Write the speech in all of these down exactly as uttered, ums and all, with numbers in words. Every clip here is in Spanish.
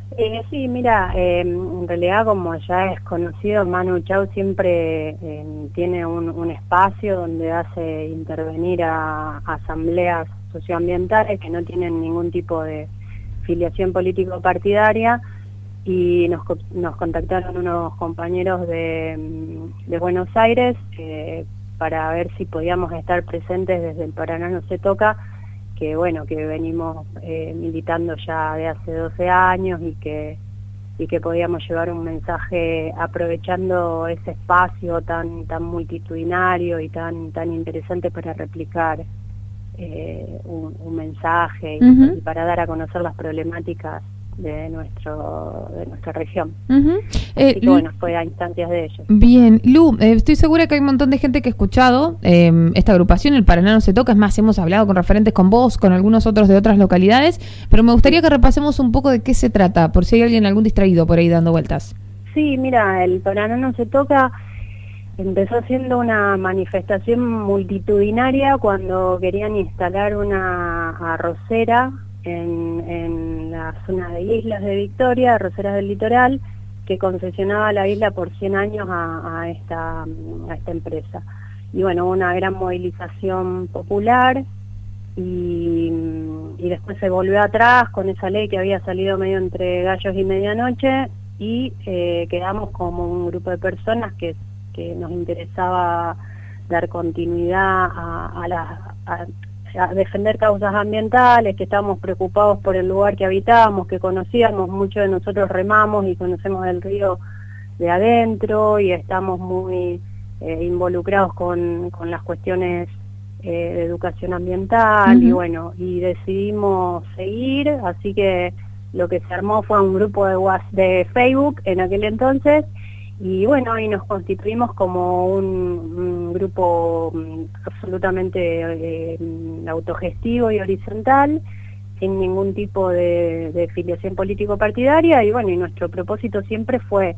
Eh, sí, mira, eh, en realidad como ya es conocido, Manu Chao siempre eh, tiene un, un espacio donde hace intervenir a, a asambleas socioambientales que no tienen ningún tipo de filiación político-partidaria, y nos, co- nos contactaron unos compañeros de, mm, de Buenos Aires eh, para ver si podíamos estar presentes desde el Paraná No Se Toca, que bueno, que venimos eh, militando ya de hace doce años y que, y que podíamos llevar un mensaje aprovechando ese espacio tan, tan multitudinario y tan, tan interesante para replicar eh, un, un mensaje y, Ujú, y para dar a conocer las problemáticas de nuestro de nuestra región. ujú. Eh, Así que Lu- bueno, fue a instancias de ellos. Bien, Lu, eh, estoy segura que hay un montón de gente que ha escuchado eh, esta agrupación, el Paraná No Se Toca. Es más, hemos hablado con referentes con vos, con algunos otros de otras localidades, pero me gustaría Sí. que repasemos un poco de qué se trata, por si hay alguien, algún distraído por ahí dando vueltas. Sí, mira, el Paraná No Se Toca empezó siendo una manifestación multitudinaria cuando querían instalar una arrocera en, en la zona de Islas de Victoria, Arroceras del Litoral, que concesionaba la isla por cien años a, a, esta, a esta empresa. Y bueno, hubo una gran movilización popular y, y después se volvió atrás con esa ley que había salido medio entre gallos y medianoche, y eh, quedamos como un grupo de personas que, que nos interesaba dar continuidad a, a, la, a, a defender causas ambientales, que estábamos preocupados por el lugar que habitábamos, que conocíamos, muchos de nosotros remamos y conocemos el río de adentro y estamos muy eh, involucrados con, con las cuestiones eh, de educación ambiental, y Ujú. bueno, y decidimos seguir, así que lo que se armó fue un grupo de, Whats- de Facebook en aquel entonces, y bueno, y nos constituimos como un, un grupo mm, absolutamente eh, mm, autogestivo y horizontal, sin ningún tipo de, de filiación político-partidaria, y bueno, y nuestro propósito siempre fue,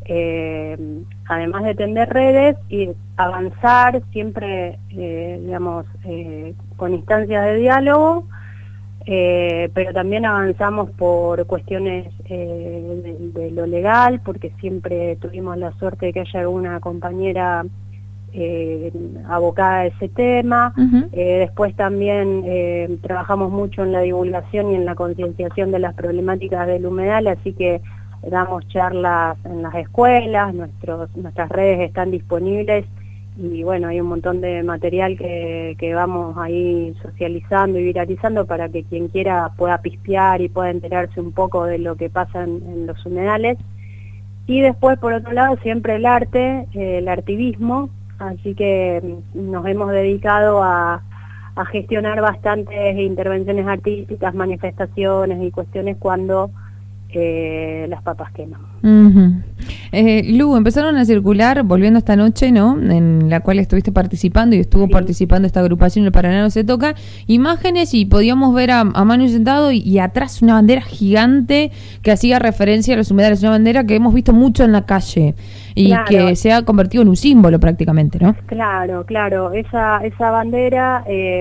eh, además de tender redes, y avanzar siempre, eh, digamos, eh, con instancias de diálogo, eh, pero también avanzamos por cuestiones eh, de, de lo legal, porque siempre tuvimos la suerte de que haya alguna compañera eh, abocada a ese tema. Ujú. Eh, después también eh, trabajamos mucho en la divulgación y en la concienciación de las problemáticas del humedal, así que damos charlas en las escuelas, nuestros, nuestras redes están disponibles, y bueno, hay un montón de material que, que vamos ahí socializando y viralizando para que quien quiera pueda pispear y pueda enterarse un poco de lo que pasa en, en los humedales. Y después, por otro lado, siempre el arte, eh, el artivismo, así que mm, nos hemos dedicado a, a gestionar bastantes intervenciones artísticas, manifestaciones y cuestiones cuando eh, las papas queman. Ujú. Eh, Lu, empezaron a circular, volviendo esta noche, ¿no? En la cual estuviste participando y estuvo Sí, participando esta agrupación, el Paraná No Se Toca, imágenes y podíamos ver a, a Manu sentado y, y atrás una bandera gigante que hacía referencia a los humedales, una bandera que hemos visto mucho en la calle y claro, que se ha convertido en un símbolo prácticamente, ¿no? claro, claro. Esa, esa bandera eh,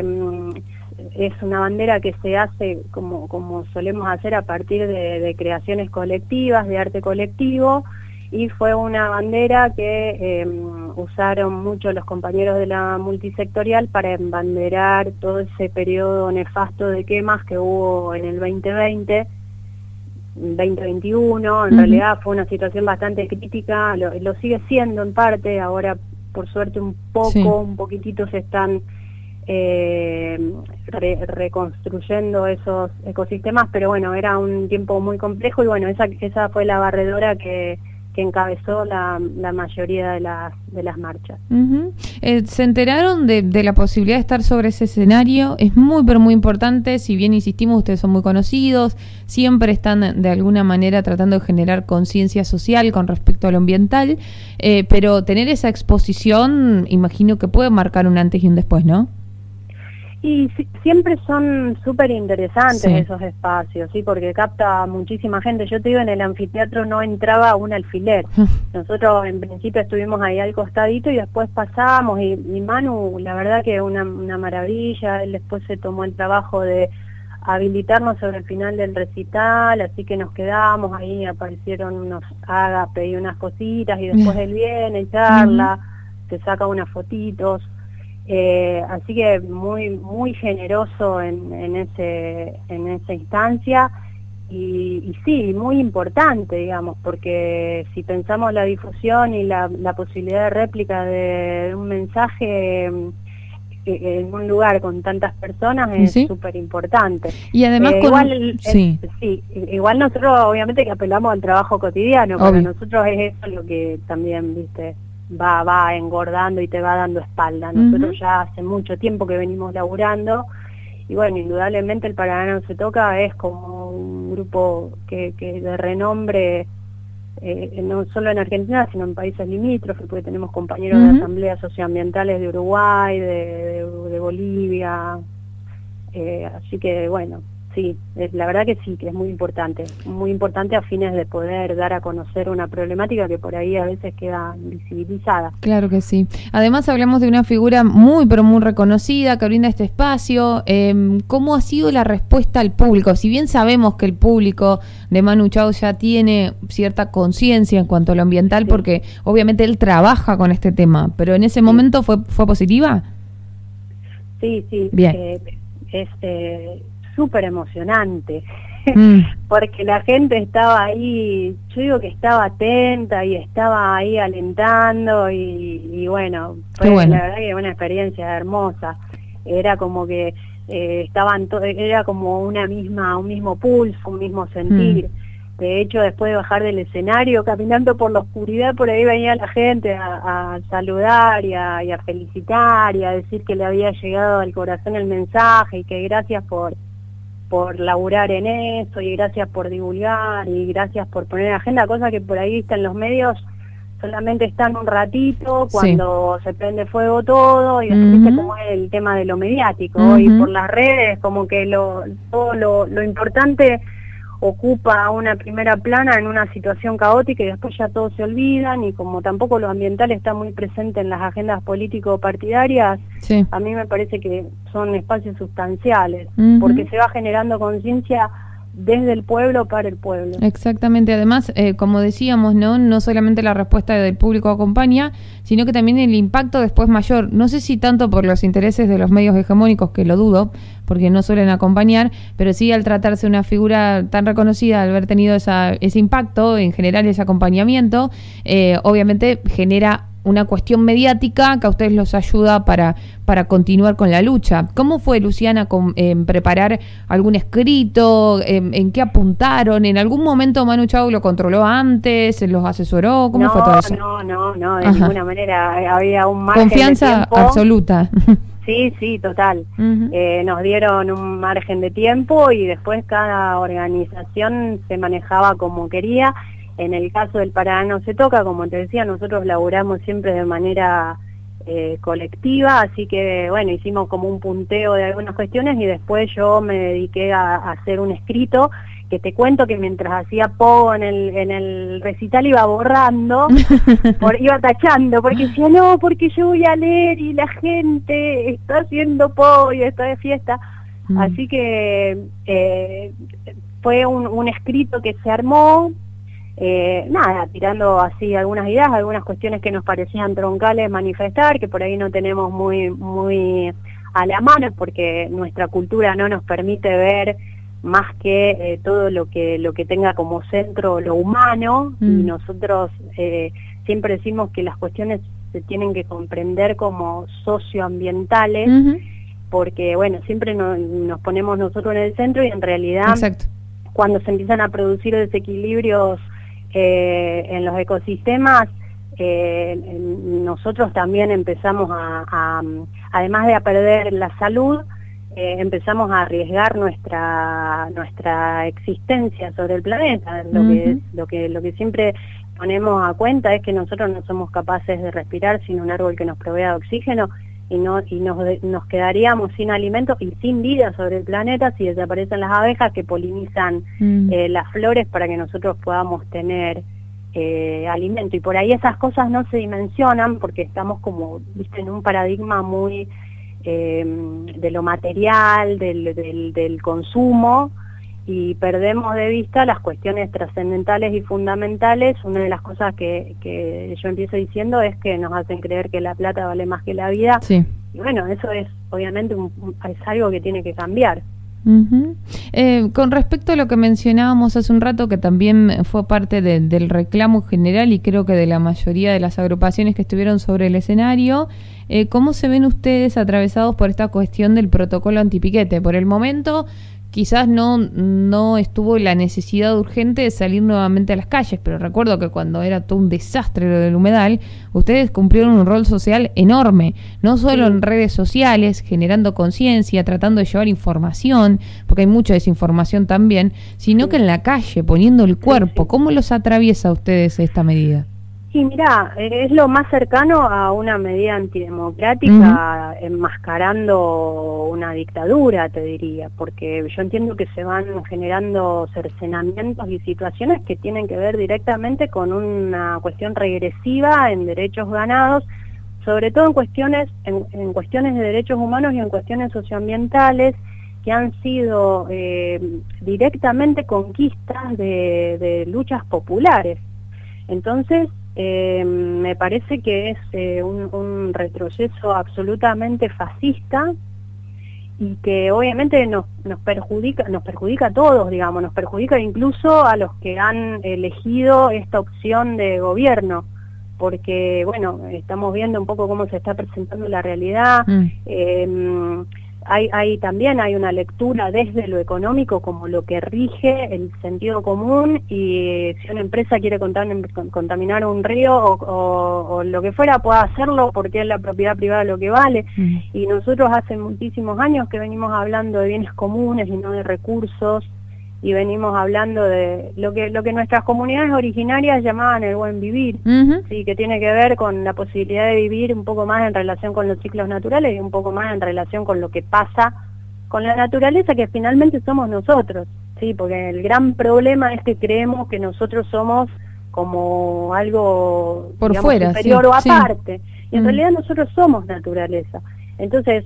es una bandera que se hace como, como solemos hacer a partir de, de creaciones colectivas, de arte colectivo, y fue una bandera que eh, usaron mucho los compañeros de la multisectorial para embanderar todo ese periodo nefasto de quemas que hubo en el veinte veinte, veinte veintiuno. En Ujú. realidad fue una situación bastante crítica, lo, lo sigue siendo en parte, ahora por suerte un Sí. poco, un poquitito se están eh, re, reconstruyendo esos ecosistemas, pero bueno, era un tiempo muy complejo, y bueno, esa, esa fue la barredora que, que encabezó la, la mayoría de las, de las marchas. Ujú. Eh, se enteraron de, de la posibilidad de estar sobre ese escenario. Es muy, pero muy importante. Si bien insistimos, ustedes son muy conocidos, siempre están de alguna manera tratando de generar conciencia social con respecto a lo ambiental, eh, pero tener esa exposición, imagino que puede marcar un antes y un después, ¿no? Y si, siempre son súper interesantes Sí. esos espacios, ¿sí? Porque capta muchísima gente. Yo te digo, en el anfiteatro no entraba un alfiler. Nosotros en principio estuvimos ahí al costadito y después pasamos, y, y Manu, la verdad que una, una maravilla. Él después se tomó el trabajo de habilitarnos sobre el final del recital, así que nos quedamos, ahí aparecieron unos ágape y unas cositas, y después él viene, charla, uh-huh. se saca unas fotitos, eh, así que muy muy generoso en, en ese en esa instancia, y, y sí, muy importante, digamos, porque si pensamos la difusión y la, la posibilidad de réplica de, de un mensaje en un lugar con tantas personas es súper ¿Sí? importante. Y además eh, con... igual, el, sí. el, sí, igual nosotros obviamente que apelamos al trabajo cotidiano, Obvio. Para nosotros es eso lo que también, viste, va va engordando y te va dando espalda. Nosotros uh-huh. ya hace mucho tiempo que venimos laburando, y bueno, indudablemente el Paraná No Se Toca es como un grupo que, que de renombre, Eh, no solo en Argentina, sino en países limítrofes, porque tenemos compañeros uh-huh. de asambleas socioambientales de Uruguay, de, de, de Bolivia, eh, así que bueno, sí, es, la verdad que sí, que es muy importante, muy importante a fines de poder dar a conocer una problemática que por ahí a veces queda invisibilizada. Claro que sí. Además hablamos de una figura muy pero muy reconocida que brinda este espacio. Eh, ¿Cómo ha sido la respuesta al público? Si bien sabemos que el público de Manu Chao ya tiene cierta conciencia en cuanto a lo ambiental, sí. porque obviamente él trabaja con este tema, pero en ese sí. momento fue fue positiva. Sí, sí. Bien. Eh, es eh, súper emocionante, mm. porque la gente estaba ahí, yo digo que estaba atenta y estaba ahí alentando, y, y bueno, fue bueno. la verdad que una experiencia hermosa. Era como que eh, estaban to- era como una misma un mismo pulso, un mismo sentir. Mm. De hecho, después de bajar del escenario, caminando por la oscuridad, por ahí venía la gente a, a saludar y a, y a felicitar y a decir que le había llegado al corazón el mensaje, y que gracias por por laburar en eso, y gracias por divulgar, y gracias por poner en agenda, cosas que por ahí están en los medios, solamente están un ratito, cuando sí. se prende fuego todo, y después uh-huh. como es el tema de lo mediático, uh-huh. y por las redes, como que lo todo lo, lo importante ocupa una primera plana en una situación caótica, y después ya todos se olvidan, y como tampoco lo ambiental está muy presente en las agendas político-partidarias, sí. a mí me parece que son espacios sustanciales, uh-huh. porque se va generando conciencia desde el pueblo para el pueblo. Exactamente, además, eh, como decíamos, no no solamente la respuesta del público acompaña, sino que también el impacto después mayor, no sé si tanto por los intereses de los medios hegemónicos, que lo dudo, porque no suelen acompañar, pero sí al tratarse de una figura tan reconocida, al haber tenido esa, ese impacto, en general ese acompañamiento, eh, obviamente genera una cuestión mediática que a ustedes los ayuda para, para continuar con la lucha. ¿Cómo fue, Luciana, con, eh, preparar algún escrito? Eh, ¿En qué apuntaron? ¿En algún momento Manu Chao lo controló antes? ¿Los asesoró? ¿Cómo no, fue todo eso? No, no, no, de Ajá. ninguna manera. Había un margen Confianza de tiempo. absoluta. Sí, sí, total. Uh-huh. Eh, nos dieron un margen de tiempo, y después cada organización se manejaba como quería. En el caso del Paraná No Se Toca, como te decía, nosotros laburamos siempre de manera eh, colectiva, así que bueno, hicimos como un punteo de algunas cuestiones, y después yo me dediqué a, a hacer un escrito, que te cuento que mientras hacía pogo en el, en el recital iba borrando, por, iba tachando, porque decía, no, porque yo voy a leer y la gente está haciendo pogo y está de fiesta. Mm. Así que eh, fue un, un escrito que se armó, Eh, nada, tirando así algunas ideas, algunas cuestiones que nos parecían troncales manifestar, que por ahí no tenemos muy muy a la mano, porque nuestra cultura no nos permite ver más que eh, todo lo que lo que tenga como centro lo humano, mm. y nosotros eh, siempre decimos que las cuestiones se tienen que comprender como socioambientales, uh-huh. porque bueno, siempre no, nos ponemos nosotros en el centro, y en realidad Exacto. cuando se empiezan a producir desequilibrios Eh, en los ecosistemas, eh, nosotros también empezamos a, a, además de a perder la salud, eh, empezamos a arriesgar nuestra nuestra existencia sobre el planeta. Lo uh-huh. que lo que lo que siempre ponemos a cuenta es que nosotros no somos capaces de respirar sin un árbol que nos provea de oxígeno, y no y nos nos quedaríamos sin alimentos y sin vida sobre el planeta si desaparecen las abejas que polinizan mm. eh, las flores para que nosotros podamos tener eh, alimento. Y por ahí esas cosas no se dimensionan, porque estamos como, viste, en un paradigma muy eh, de lo material, del, del, del consumo, y perdemos de vista las cuestiones trascendentales y fundamentales. Una de las cosas que, que yo empiezo diciendo es que nos hacen creer que la plata vale más que la vida. Sí. Y bueno, eso es obviamente un, es algo que tiene que cambiar. Uh-huh. Eh, con respecto a lo que mencionábamos hace un rato, que también fue parte de, del reclamo general y creo que de la mayoría de las agrupaciones que estuvieron sobre el escenario, eh, ¿cómo se ven ustedes atravesados por esta cuestión del protocolo antipiquete? Por el momento quizás no, no estuvo la necesidad urgente de salir nuevamente a las calles, pero recuerdo que cuando era todo un desastre lo del humedal, ustedes cumplieron un rol social enorme, no solo sí. en redes sociales, generando conciencia, tratando de llevar información, porque hay mucha desinformación también, sino sí. que en la calle, poniendo el cuerpo. Sí, sí. ¿Cómo los atraviesa a ustedes esta medida? Sí, mirá, es lo más cercano a una medida antidemocrática, uh-huh. enmascarando una dictadura, te diría, porque yo entiendo que se van generando cercenamientos y situaciones que tienen que ver directamente con una cuestión regresiva en derechos ganados, sobre todo en cuestiones, en, en cuestiones de derechos humanos y en cuestiones socioambientales, que han sido eh, directamente conquistas de, de luchas populares. Entonces, Eh, me parece que es eh, un, un retroceso absolutamente fascista y que obviamente nos, nos perjudica, nos perjudica a todos, digamos, nos perjudica incluso a los que han elegido esta opción de gobierno, porque, bueno, estamos viendo un poco cómo se está presentando la realidad. Mm. eh, Hay, hay también hay una lectura desde lo económico como lo que rige el sentido común, y si una empresa quiere contaminar un río o, o, o lo que fuera, puede hacerlo porque es la propiedad privada lo que vale. Mm. Y nosotros hace muchísimos años que venimos hablando de bienes comunes y no de recursos, y venimos hablando de lo que lo que nuestras comunidades originarias llamaban el buen vivir, uh-huh. sí, que tiene que ver con la posibilidad de vivir un poco más en relación con los ciclos naturales y un poco más en relación con lo que pasa con la naturaleza, que finalmente somos nosotros, sí, porque el gran problema es que creemos que nosotros somos como algo por digamos, fuera, superior sí, o aparte, sí. y en uh-huh. realidad nosotros somos naturaleza. Entonces,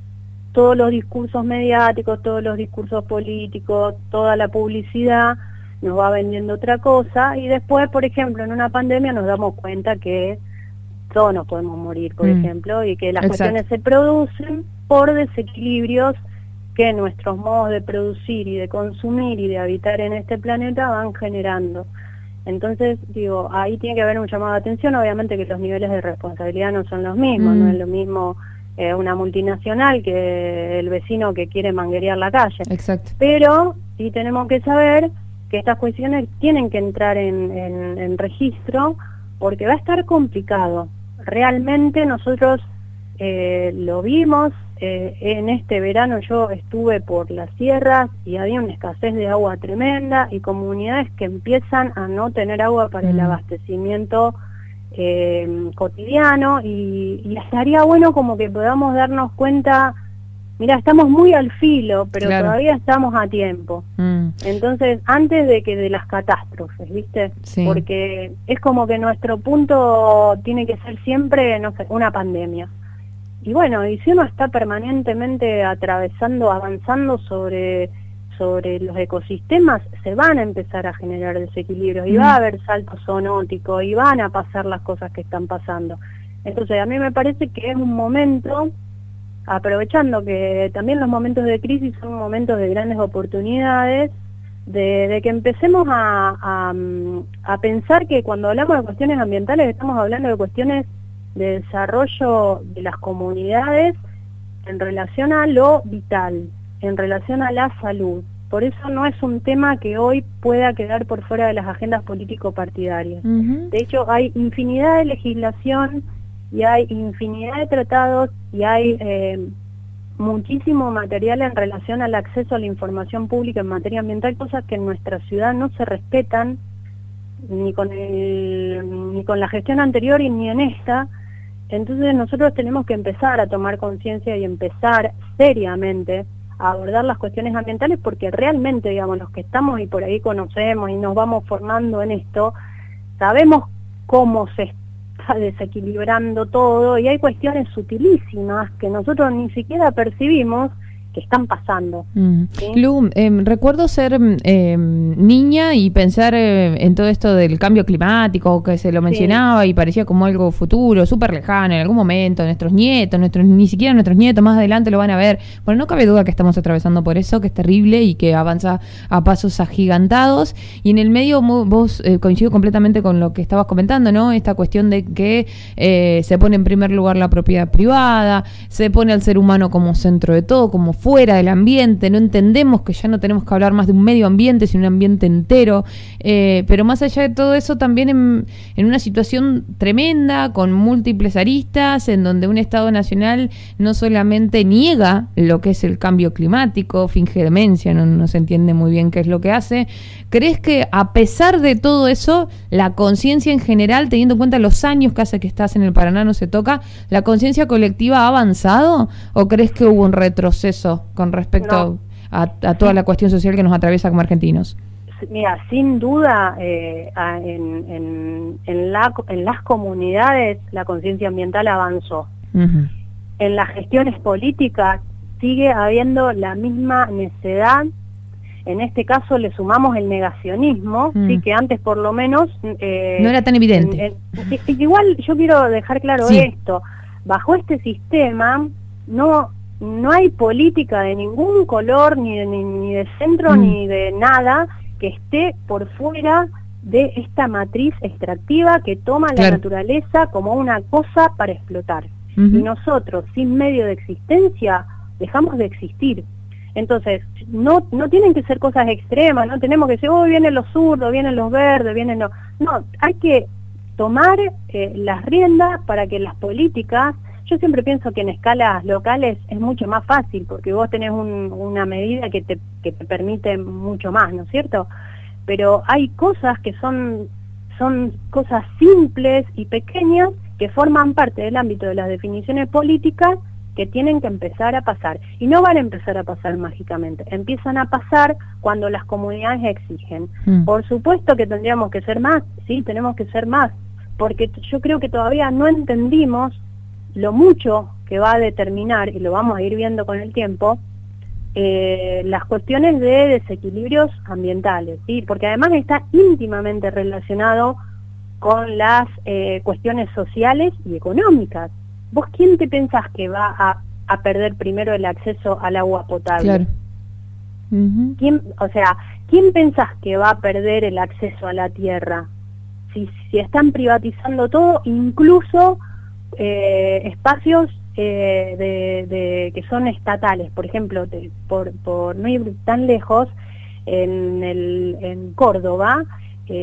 todos los discursos mediáticos, todos los discursos políticos, toda la publicidad nos va vendiendo otra cosa, y después, por ejemplo, en una pandemia nos damos cuenta que todos nos podemos morir, por mm. ejemplo, y que las Exacto. cuestiones se producen por desequilibrios que nuestros modos de producir y de consumir y de habitar en este planeta van generando. Entonces, digo, ahí tiene que haber un llamado de atención, obviamente que los niveles de responsabilidad no son los mismos, mm. no es lo mismo Eh, una multinacional que el vecino que quiere manguerear la calle. Exacto. Pero sí tenemos que saber que estas cuestiones tienen que entrar en, en, en registro, porque va a estar complicado. Realmente nosotros eh, lo vimos, eh, en este verano yo estuve por las sierras y había una escasez de agua tremenda y comunidades que empiezan a no tener agua para mm. el abastecimiento Eh, cotidiano, y, y estaría bueno como que podamos darnos cuenta, mira, estamos muy al filo, pero claro. todavía estamos a tiempo. Mm. Entonces, antes de que de las catástrofes, ¿viste? Sí. Porque es como que nuestro punto tiene que ser siempre, no sé, una pandemia. Y bueno, y si uno está permanentemente atravesando, avanzando sobre sobre los ecosistemas, se van a empezar a generar desequilibrios y mm. va a haber saltos zoonóticos y van a pasar las cosas que están pasando. Entonces a mí me parece que es un momento, aprovechando que también los momentos de crisis son momentos de grandes oportunidades, de, de que empecemos a, a, a pensar que cuando hablamos de cuestiones ambientales estamos hablando de cuestiones de desarrollo de las comunidades en relación a lo vital, en relación a la salud. Por eso no es un tema que hoy pueda quedar por fuera de las agendas político-partidarias. Uh-huh. De hecho, hay infinidad de legislación y hay infinidad de tratados y hay eh, muchísimo material en relación al acceso a la información pública en materia ambiental, cosas que en nuestra ciudad no se respetan ni con el, ni con la gestión anterior y ni en esta. Entonces nosotros tenemos que empezar a tomar conciencia y empezar seriamente a abordar las cuestiones ambientales, porque realmente, digamos, los que estamos y por ahí conocemos y nos vamos formando en esto, sabemos cómo se está desequilibrando todo y hay cuestiones sutilísimas que nosotros ni siquiera percibimos que están pasando. Mm. ¿Sí? Lu, eh, recuerdo ser eh, niña y pensar eh, en todo esto del cambio climático, que se lo mencionaba, sí, y parecía como algo futuro, súper lejano, en algún momento, nuestros nietos, nuestros ni siquiera nuestros nietos más adelante lo van a ver. Bueno, no cabe duda que estamos atravesando por eso, que es terrible y que avanza a pasos agigantados. Y en el medio, vos eh, coincido completamente con lo que estabas comentando, ¿no? Esta cuestión de que eh, se pone en primer lugar la propiedad privada, se pone al ser humano como centro de todo, como fuera del ambiente, no entendemos que ya no tenemos que hablar más de un medio ambiente, sino un ambiente entero, eh, pero más allá de todo eso, también en, en una situación tremenda, con múltiples aristas, en donde un Estado nacional no solamente niega lo que es el cambio climático, finge demencia, no, no se entiende muy bien qué es lo que hace. ¿Crees que a pesar de todo eso, la conciencia en general, teniendo en cuenta los años que hace que estás en el Paraná No Se Toca, la conciencia colectiva ha avanzado, o crees que hubo un retroceso con respecto no. a, a toda la cuestión social que nos atraviesa como argentinos? Mira, sin duda, eh, en, en, en, la, en las comunidades la conciencia ambiental avanzó. Uh-huh. En las gestiones políticas sigue habiendo la misma necedad. En este caso le sumamos el negacionismo, mm. sí, que antes por lo menos... Eh, no era tan evidente. En, en, igual yo quiero dejar claro sí. esto. Bajo este sistema no... no hay política de ningún color, ni de, ni, ni de centro, mm. ni de nada, que esté por fuera de esta matriz extractiva que toma claro. la naturaleza como una cosa para explotar. Uh-huh. Y nosotros, sin medio de existencia, dejamos de existir. Entonces, no no tienen que ser cosas extremas, no tenemos que decir, oh, vienen los zurdos, vienen los verdes, vienen los... No, hay que tomar eh, las riendas para que las políticas... Yo siempre pienso que en escalas locales es mucho más fácil, porque vos tenés un, una medida que te, que te permite mucho más, ¿no es cierto? Pero hay cosas que son, son cosas simples y pequeñas que forman parte del ámbito de las definiciones políticas que tienen que empezar a pasar. Y no van a empezar a pasar mágicamente, empiezan a pasar cuando las comunidades exigen. Mm. Por supuesto que tendríamos que ser más, sí, tenemos que ser más, porque yo creo que todavía no entendimos lo mucho que va a determinar, y lo vamos a ir viendo con el tiempo, eh, las cuestiones de desequilibrios ambientales, ¿sí? Porque además está íntimamente relacionado con las eh, cuestiones sociales y económicas. ¿Vos quién te pensás que va a, a perder primero el acceso al agua potable? Claro. Uh-huh. ¿Quién, o sea, ¿quién pensás que va a perder el acceso a la tierra? Si, si están privatizando todo, incluso... Eh, espacios eh, de, de, que son estatales, por ejemplo, de, por, por no ir tan lejos, en, el, en Córdoba